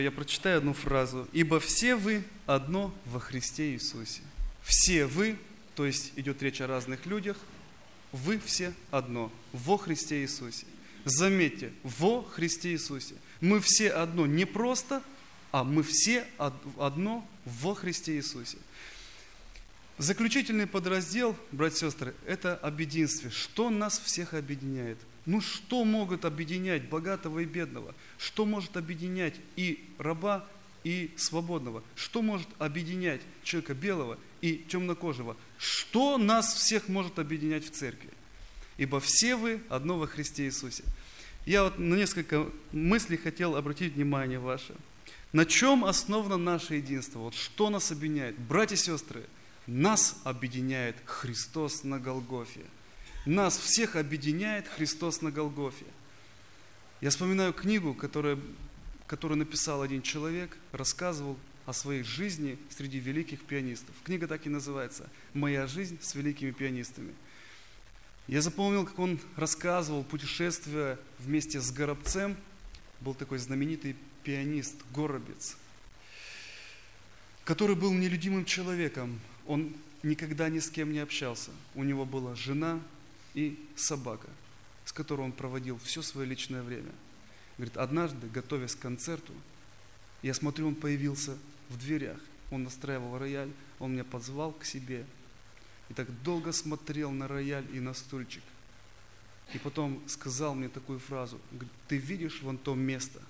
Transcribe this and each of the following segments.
Я прочитаю одну фразу. «Ибо все вы одно во Христе Иисусе». Все вы, то есть идет речь о разных людях, вы все одно во Христе Иисусе. Заметьте, во Христе Иисусе. Мы все одно не просто, а мы все одно во Христе Иисусе. Заключительный подраздел, братья и сестры, это об единстве. Что нас всех объединяет? Что могут объединять богатого и бедного? Что может объединять и раба, и свободного? Что может объединять человека белого и темнокожего? Что нас всех может объединять в церкви? Ибо все вы одно во Христе Иисусе. Я на несколько мыслей хотел обратить внимание ваше. На чем основано наше единство? Что нас объединяет? Братья и сестры, нас объединяет Христос на Голгофе. Нас всех объединяет Христос на Голгофе. Я вспоминаю книгу, которую написал один человек, рассказывал о своей жизни среди великих пианистов. Книга так и называется «Моя жизнь с великими пианистами». Я запомнил, как он рассказывал путешествие вместе с Горобцем. Был такой знаменитый пианист Горобец, который был нелюдимым человеком. Он никогда ни с кем не общался. У него была жена и собака, с которой он проводил все свое личное время. Говорит, однажды, готовясь к концерту, я смотрю, он появился в дверях. Он настраивал рояль, он меня позвал к себе. И так долго смотрел на рояль и на стульчик. И потом сказал мне такую фразу. Говорит, ты видишь вон то место?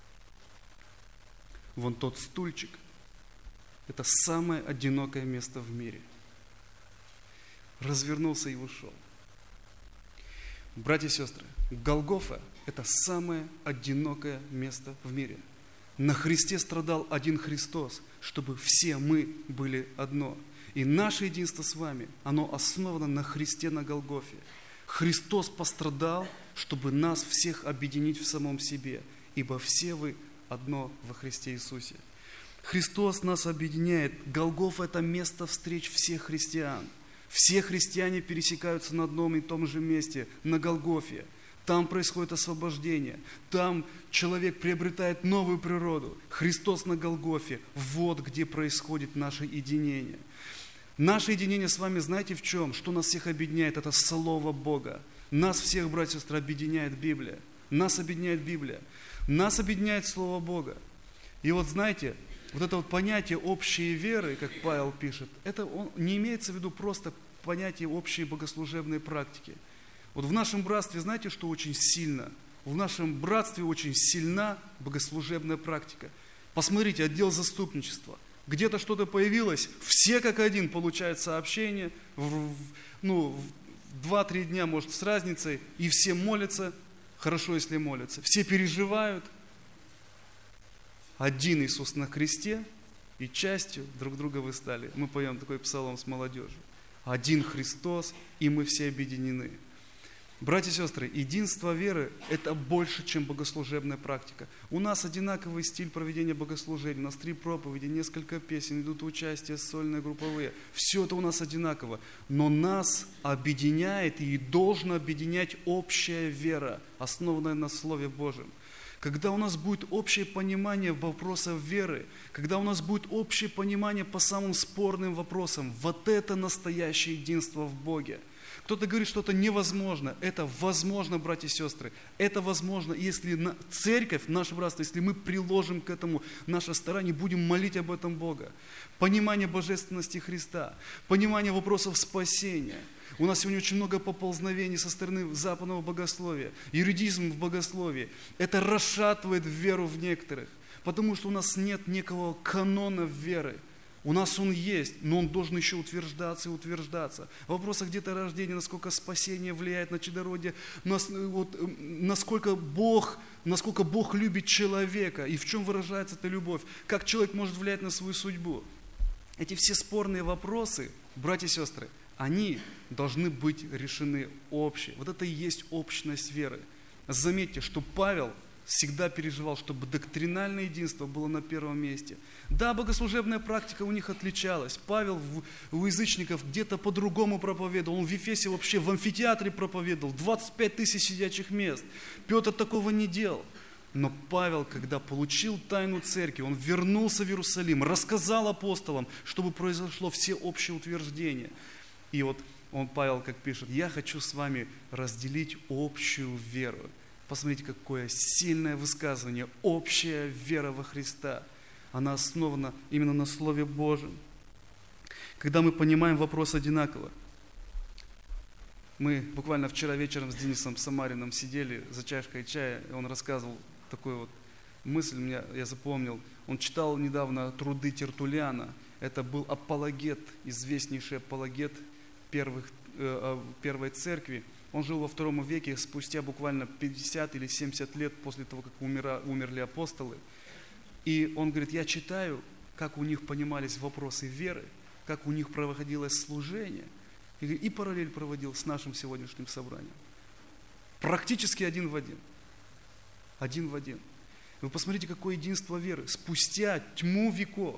Вон тот стульчик. Это самое одинокое место в мире. Развернулся и ушел. Братья и сестры, Голгофа – это самое одинокое место в мире. На Христе страдал один Христос, чтобы все мы были одно. И наше единство с вами, оно основано на Христе на Голгофе. Христос пострадал, чтобы нас всех объединить в самом себе, ибо все вы одно во Христе Иисусе. Христос нас объединяет. Голгофа – это место встреч всех христиан. Все христиане пересекаются на одном и том же месте, на Голгофе. Там происходит освобождение. Там человек приобретает новую природу. Христос на Голгофе. Вот где происходит наше единение. Наше единение с вами, знаете в чем? Что нас всех объединяет? Это Слово Бога. Нас всех, братья и сестры, объединяет Библия. Нас объединяет Библия. Нас объединяет Слово Бога. И вот знаете, вот это вот понятие общей веры, как Павел пишет, это не имеется в виду просто понятие общей богослужебной практики. Вот в нашем братстве, знаете, что очень сильно? В нашем братстве очень сильна богослужебная практика. Посмотрите, отдел заступничества. Где-то что-то появилось, все как один получают сообщение, 2-3 дня, может, с разницей, и все молятся, хорошо, если молятся. Все переживают. Один Иисус на кресте, и частью друг друга вы стали. Мы поем такой псалом с молодежью. Один Христос, и мы все объединены. Братья и сестры, единство веры – это больше, чем богослужебная практика. У нас одинаковый стиль проведения богослужений. У нас 3 проповеди, несколько песен, идут участия, сольные, групповые. Все это у нас одинаково. Но нас объединяет и должна объединять общая вера, основанная на Слове Божьем. Когда у нас будет общее понимание вопросов веры, когда у нас будет общее понимание по самым спорным вопросам, вот это настоящее единство в Боге. Кто-то говорит, что это невозможно. Это возможно, братья и сестры. Это возможно, если церковь, наше братство, если мы приложим к этому наше старание, будем молить об этом Бога. Понимание божественности Христа, понимание вопросов спасения. У нас сегодня очень много поползновений со стороны западного богословия, юридизм в богословии. Это расшатывает веру в некоторых, потому что у нас нет некого канона веры. У нас он есть, но он должен еще утверждаться и утверждаться. В вопросах деторождения, насколько спасение влияет на чадородие, насколько Бог любит человека и в чем выражается эта любовь, как человек может влиять на свою судьбу. Эти все спорные вопросы, братья и сестры, они должны быть решены общие. Вот это и есть общность веры. Заметьте, что Павел всегда переживал, чтобы доктринальное единство было на первом месте. Да, богослужебная практика у них отличалась. Павел у язычников где-то по-другому проповедовал. Он в Ефесе вообще в амфитеатре проповедовал. 25 000 сидячих мест. Петр такого не делал. Но Павел, когда получил тайну церкви, он вернулся в Иерусалим, рассказал апостолам, чтобы произошло всеобщее утверждение. И вот Павел как пишет: я хочу с вами разделить общую веру. Посмотрите, какое сильное высказывание. Общая вера во Христа. Она основана именно на Слове Божьем. Когда мы понимаем вопрос одинаково. Мы буквально вчера вечером с Денисом Самариным сидели за чашкой чая, и он рассказывал такую вот мысль, я запомнил. Он читал недавно труды Тертуллиана. Это был апологет, известнейший апологет первой церкви. Он жил во II веке, спустя буквально 50 или 70 лет после того, как умерли апостолы. И он говорит: я читаю, как у них понимались вопросы веры, как у них проходилось служение. И параллель проводил с нашим сегодняшним собранием. Практически один в один. Один в один. Вы посмотрите, какое единство веры. Спустя тьму веков.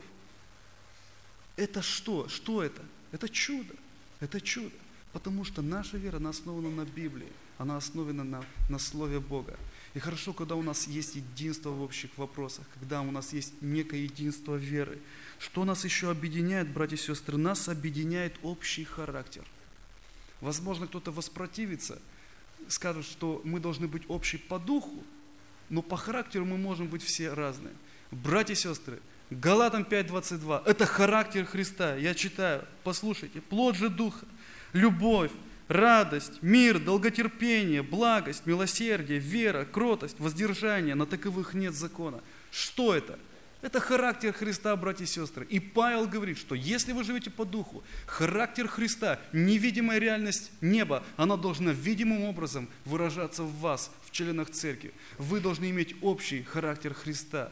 Это что? Что это? Это чудо. Это чудо. Потому что наша вера, она основана на Библии. Она основана на Слове Бога. И хорошо, когда у нас есть единство в общих вопросах, когда у нас есть некое единство веры. Что нас еще объединяет, братья и сестры? Нас объединяет общий характер. Возможно, кто-то воспротивится, скажет, что мы должны быть общи по духу, но по характеру мы можем быть все разные. Братья и сестры, Галатам 5:22, это характер Христа. Я читаю, послушайте. Плод же Духа, любовь, радость, мир, долготерпение, благость, милосердие, вера, кротость, воздержание. На таковых нет закона. Что это? Это характер Христа, братья и сестры. И Павел говорит, что если вы живете по духу, характер Христа, невидимая реальность неба, она должна видимым образом выражаться в вас, в членах церкви. Вы должны иметь общий характер Христа.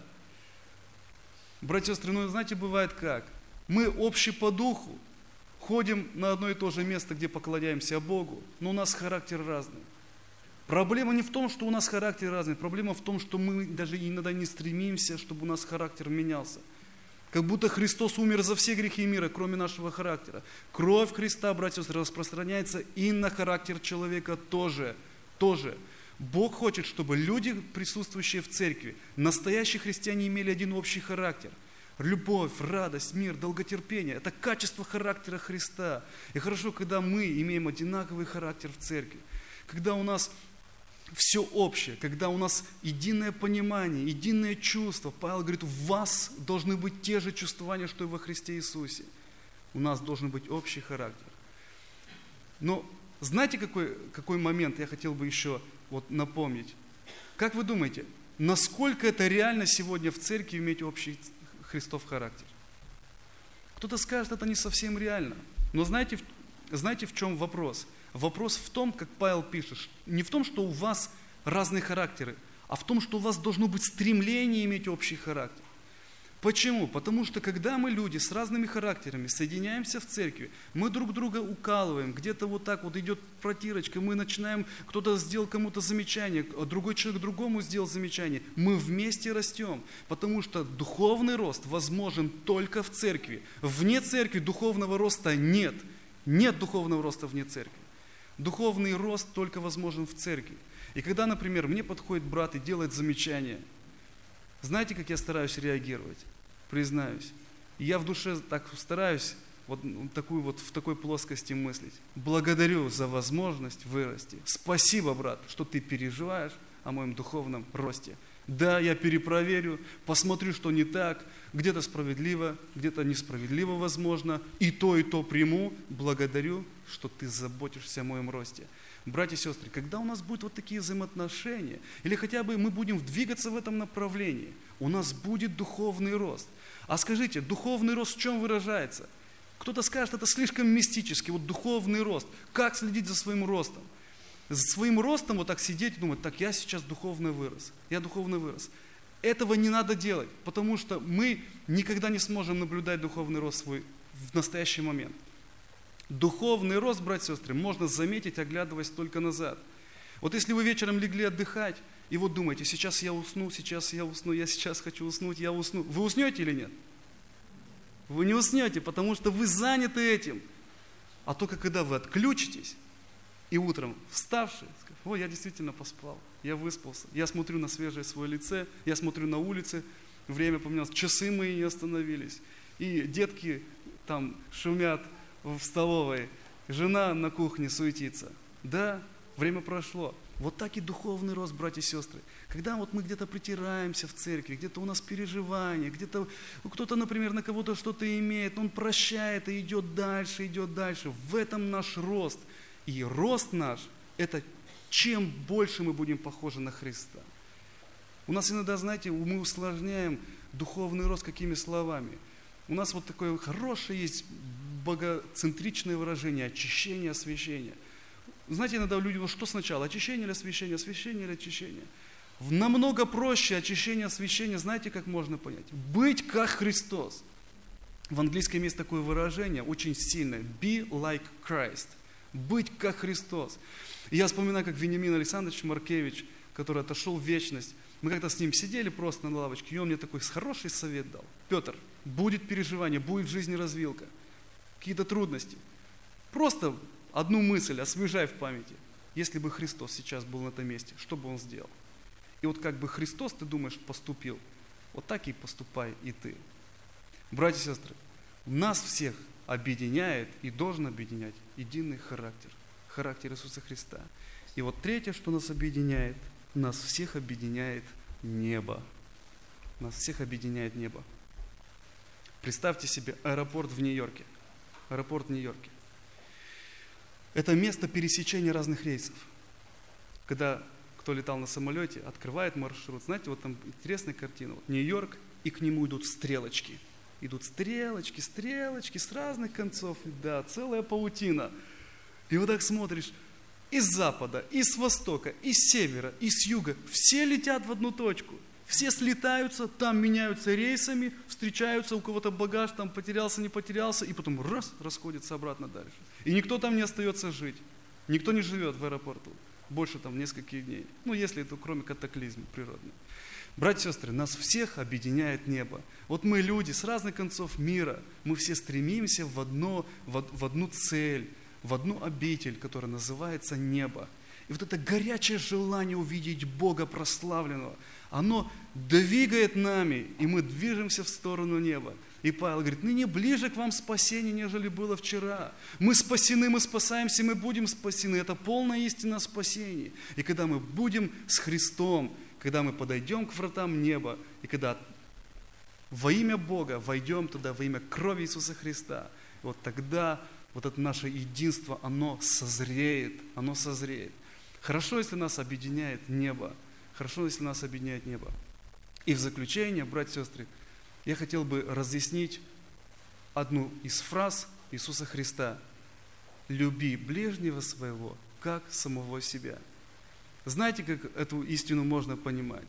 Братья и сестры, знаете, бывает как? Мы общи по духу, ходим на одно и то же место, где поклоняемся Богу, но у нас характер разный. Проблема не в том, что у нас характер разный, проблема в том, что мы даже иногда не стремимся, чтобы у нас характер менялся. Как будто Христос умер за все грехи мира, кроме нашего характера. Кровь Христа, братья и сестры, распространяется и на характер человека тоже. Бог хочет, чтобы люди, присутствующие в церкви, настоящие христиане, имели один общий характер. Любовь, радость, мир, долготерпение – это качество характера Христа. И хорошо, когда мы имеем одинаковый характер в церкви, когда у нас все общее, когда у нас единое понимание, единое чувство. Павел говорит, у вас должны быть те же чувствования, что и во Христе Иисусе. У нас должен быть общий характер. Но знаете, какой момент я хотел бы еще напомнить? Как вы думаете, насколько это реально сегодня в церкви иметь общий Христов характер? Кто-то скажет, это не совсем реально. Но знаете, в чем вопрос? Вопрос в том, как Павел пишет, не в том, что у вас разные характеры, а в том, что у вас должно быть стремление иметь общий характер. Почему? Потому что когда мы, люди с разными характерами, соединяемся в церкви, мы друг друга укалываем, где-то вот так вот идет протирочка, мы начинаем, кто-то сделал кому-то замечание, а другой человек другому сделал замечание. Мы вместе растем, потому что духовный рост возможен только в церкви. Вне церкви духовного роста нет. Нет духовного роста вне церкви. Духовный рост только возможен в церкви. И когда, например, мне подходит брат и делает замечание, знаете, как я стараюсь реагировать? Признаюсь. Я в душе так стараюсь в такой плоскости мыслить. Благодарю за возможность вырасти. Спасибо, брат, что ты переживаешь о моем духовном росте. Да, я перепроверю, посмотрю, что не так, где-то справедливо, где-то несправедливо возможно, и то приму. Благодарю, что ты заботишься о моем росте. Братья и сестры, когда у нас будут такие взаимоотношения, или хотя бы мы будем двигаться в этом направлении, у нас будет духовный рост. А скажите, духовный рост в чем выражается? Кто-то скажет, это слишком мистически, духовный рост. Как следить за своим ростом? За своим ростом так сидеть и думать, так я сейчас духовно вырос, я духовно вырос. Этого не надо делать, потому что мы никогда не сможем наблюдать духовный рост свой в настоящий момент. Духовный рост, братья и сестры, можно заметить, оглядываясь только назад. Если вы вечером легли отдыхать, и думаете, сейчас я усну, я сейчас хочу уснуть, я усну. Вы уснете или нет? Вы не уснете, потому что вы заняты этим. А только когда вы отключитесь, И утром вставший, ой, я действительно поспал, я выспался. Я смотрю на свежее свое лице, я смотрю на улице, время поменялось, часы мои не остановились. И детки там шумят в столовой, жена на кухне суетится. Да, время прошло. Вот так и духовный рост, братья и сестры. Когда вот мы где-то притираемся в церкви, где-то у нас переживания, где-то кто-то, например, на кого-то что-то имеет, он прощает и идет дальше, идет дальше. В этом наш рост. И рост наш – это чем больше мы будем похожи на Христа. У нас иногда, знаете, мы усложняем духовный рост какими словами. У нас вот такое хорошее есть богоцентричное выражение – очищение, освящение. Знаете, иногда люди, вот что сначала, очищение или освящение, освящение или очищение? Намного проще очищение, освящение, знаете, как можно понять? Быть как Христос. В английском есть такое выражение, очень сильное, be like Christ. Быть как Христос. И я вспоминаю, как Вениамин Александрович Маркевич, который отошел в вечность, мы как-то с ним сидели просто на лавочке, и он мне такой хороший совет дал. Петр, будет переживание, будет в жизни развилка, какие-то трудности. Просто одну мысль освежай в памяти. Если бы Христос сейчас был на этом месте, что бы Он сделал? И вот как бы Христос, ты думаешь, поступил, вот так и поступай и ты. Братья и сестры, нас всех объединяет и должен объединять единый характер. Характер Иисуса Христа. И вот третье, что нас объединяет, нас всех объединяет небо. Нас всех объединяет небо. Представьте себе аэропорт в Нью-Йорке. Аэропорт в Нью-Йорке. Это место пересечения разных рейсов. Когда кто летал на самолете, открывает маршрут. Знаете, вот там интересная картина. Вот Нью-Йорк, и к нему идут стрелочки. Идут стрелочки, стрелочки с разных концов. Да, целая паутина. И вот так смотришь, из запада, и с востока, и с севера, и с юга. Все летят в одну точку. Все слетаются, там меняются рейсами, встречаются, у кого-то багаж там потерялся, не потерялся, и потом раз, расходятся обратно дальше. И никто там не остается жить. Никто не живет в аэропорту больше там нескольких дней. Ну, если это кроме катаклизма природного. Братья и сестры, нас всех объединяет небо. Вот мы люди с разных концов мира, мы все стремимся в одну цель, в одну обитель, которая называется небо. И вот это горячее желание увидеть Бога прославленного, оно двигает нами, и мы движемся в сторону неба. И Павел говорит, ныне ближе к вам спасение, нежели было вчера. Мы спасены, мы спасаемся, мы будем спасены. Это полная истина спасения. И когда мы будем с Христом, когда мы подойдем к вратам неба, и когда во имя Бога войдем туда, во имя крови Иисуса Христа, вот тогда вот это наше единство, оно созреет, оно созреет. Хорошо, если нас объединяет небо. Хорошо, если нас объединяет небо. И в заключение, братья и сестры, я хотел бы разъяснить одну из фраз Иисуса Христа. «Люби ближнего своего, как самого себя». Знаете, как эту истину можно понимать?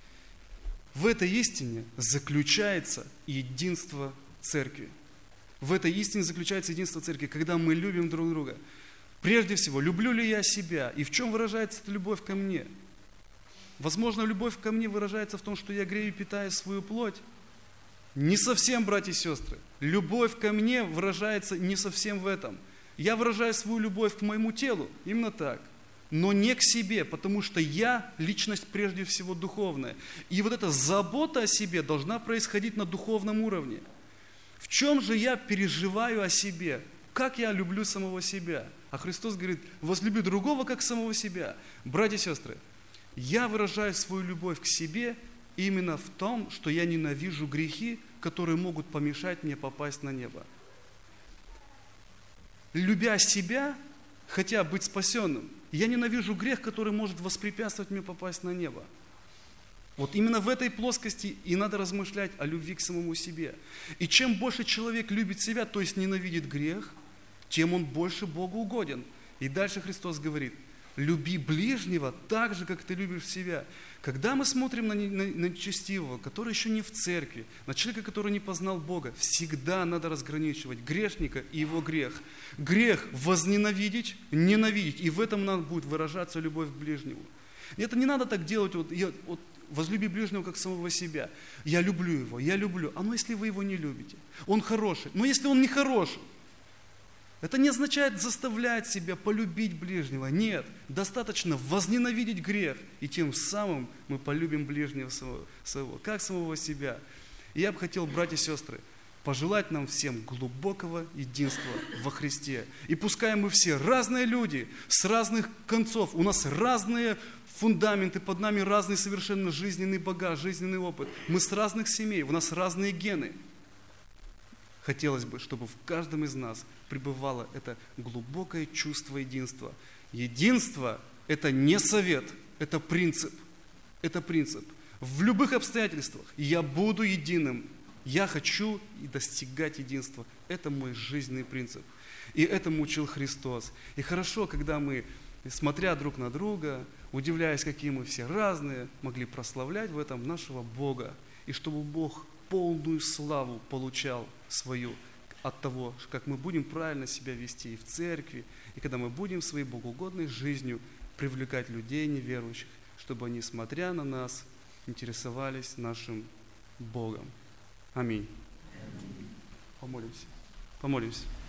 В этой истине заключается единство церкви. В этой истине заключается единство церкви, когда мы любим друг друга. Прежде всего, люблю ли я себя? И в чем выражается эта любовь ко мне? Возможно, любовь ко мне выражается в том, что я грею и питаю свою плоть. Не совсем, братья и сестры. Любовь ко мне выражается не совсем в этом. Я выражаю свою любовь к моему телу, именно так. Но не к себе, потому что я личность прежде всего духовная. И вот эта забота о себе должна происходить на духовном уровне. В чем же я переживаю о себе? Как я люблю самого себя? А Христос говорит, возлюби другого, как самого себя. Братья и сестры, я выражаю свою любовь к себе именно в том, что я ненавижу грехи, которые могут помешать мне попасть на небо. Любя себя, хотя быть спасенным, я ненавижу грех, который может воспрепятствовать мне попасть на небо. Вот именно в этой плоскости и надо размышлять о любви к самому себе. И чем больше человек любит себя, то есть ненавидит грех, тем он больше Богу угоден. И дальше Христос говорит, люби ближнего так же, как ты любишь себя. Когда мы смотрим на нечестивого, который еще не в церкви, на человека, который не познал Бога, всегда надо разграничивать грешника и его грех. Грех возненавидеть, ненавидеть, и в этом надо будет выражаться любовь к ближнему. И это не надо так делать, возлюби ближнего как самого себя. Я люблю его, я люблю. А ну если вы его не любите? Он хороший. Но если он не хороший, Это не означает заставлять себя полюбить ближнего. Нет, достаточно возненавидеть грех, и тем самым мы полюбим ближнего своего, как самого себя. И я бы хотел, братья и сестры, пожелать нам всем глубокого единства во Христе. И пускай мы все разные люди, с разных концов, у нас разные фундаменты, под нами разный совершенно жизненный багаж, жизненный опыт. Мы с разных семей, у нас разные гены. Хотелось бы, чтобы в каждом из нас пребывало это глубокое чувство единства. Единство – это не совет, это принцип. Это принцип. В любых обстоятельствах я буду единым. Я хочу и достигать единства. Это мой жизненный принцип. И этому учил Христос. И хорошо, когда мы, смотря друг на друга, удивляясь, какие мы все разные, могли прославлять в этом нашего Бога. И чтобы Бог полную славу получал свою от того, как мы будем правильно себя вести и в церкви, и когда мы будем своей богоугодной жизнью привлекать людей неверующих, чтобы они, смотря на нас, интересовались нашим Богом. Аминь. Помолимся.